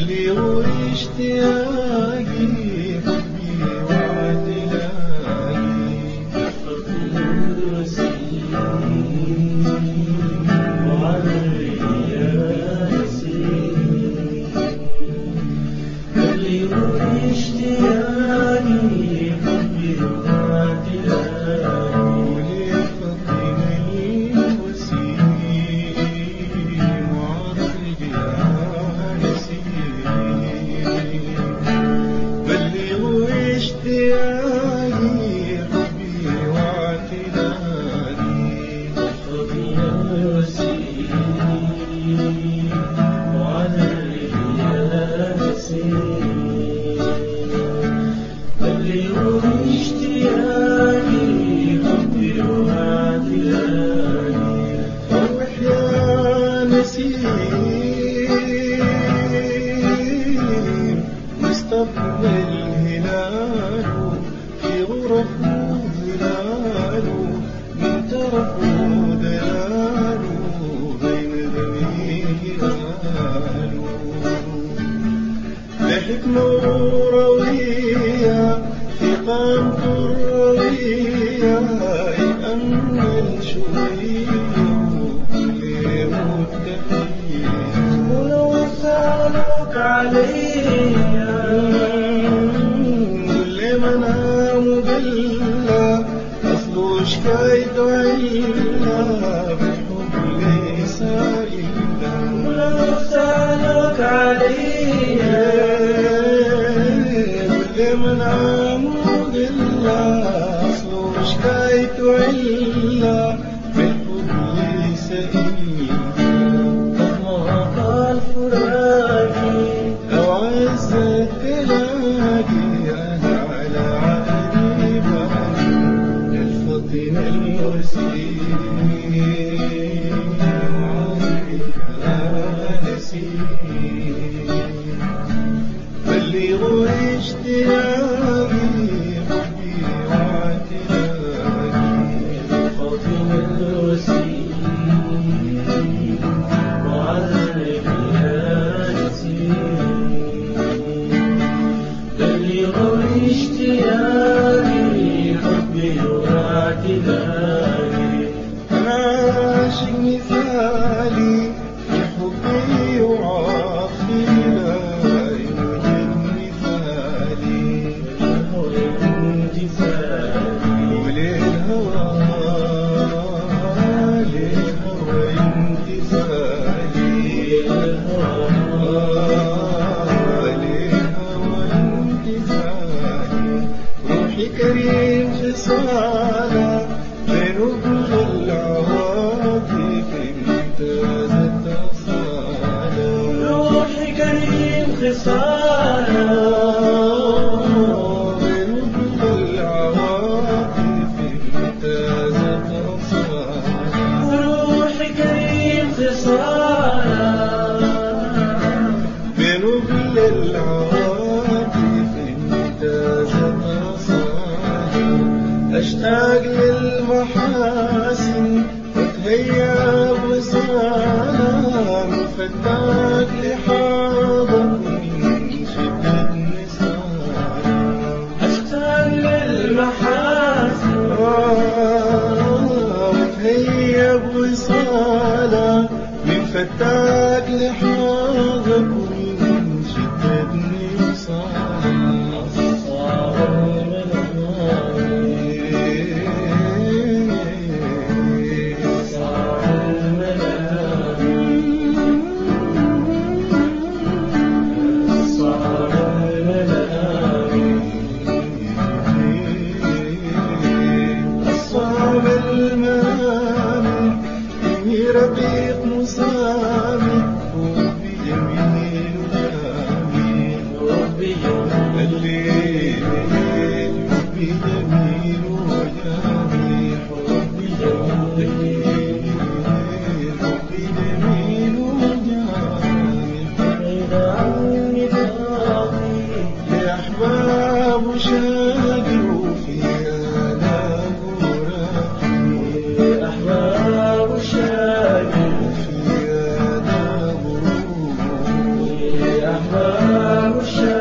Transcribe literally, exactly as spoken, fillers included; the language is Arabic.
بلغوا اشتياقي حبي واعتلاقي فضل الوسيل وعلى الياسين بلغوا اشتياقي حبي واعتلاقي ولفضل الوسيل وعلى بلغوا اشتياقي حبي واعتلاقي فضل الوسيل وعلى الياسين بلغوا اشتياقي حبي واعتلاقي روح يا نسيم مستقبل هلاله في غرفه ظلاله من طرفه دلاله بين ذنيه هلاله لحكمة وروية في قامته الروية يأمل شوية وكل متقية ولو سألوك عليا كل ما نام وقلا أصله شكايته عيلا بالحب ليس إلا ولو سألوك عليا كل ما نام وقلا أصله شكايته عيلا بالحب ليس إلا مهما طال فراقي لو عزت تلاقي أنا على عقلي بالي للفطن الوسيل وعمري على نسيم بلغوا اشتياقي حبي واعتلاقي للفطن الوسيل وعلى بلغوا اشتياقي حبي واعتلاقي أنا عاشق مثالي في حبي وعافي لا يوجد مثالي وللهوى للهوى انتزالي روحي كريم خصالة بين وبين العواطف امتازت أصالة روحي كريم خصالة بين وبين العواطف امتازت أصالة روحي كريم خصالة بين وبين العواطف امتازت أشتاق للمحاسن وتهيأ بوصالة مفتاق لحاضر من شدة نسالة أشتاق للمحاسن وتهيأ بوصالة من فتاق لحاضر من شدة نسالة ربيق مصاب الرحمن والشافي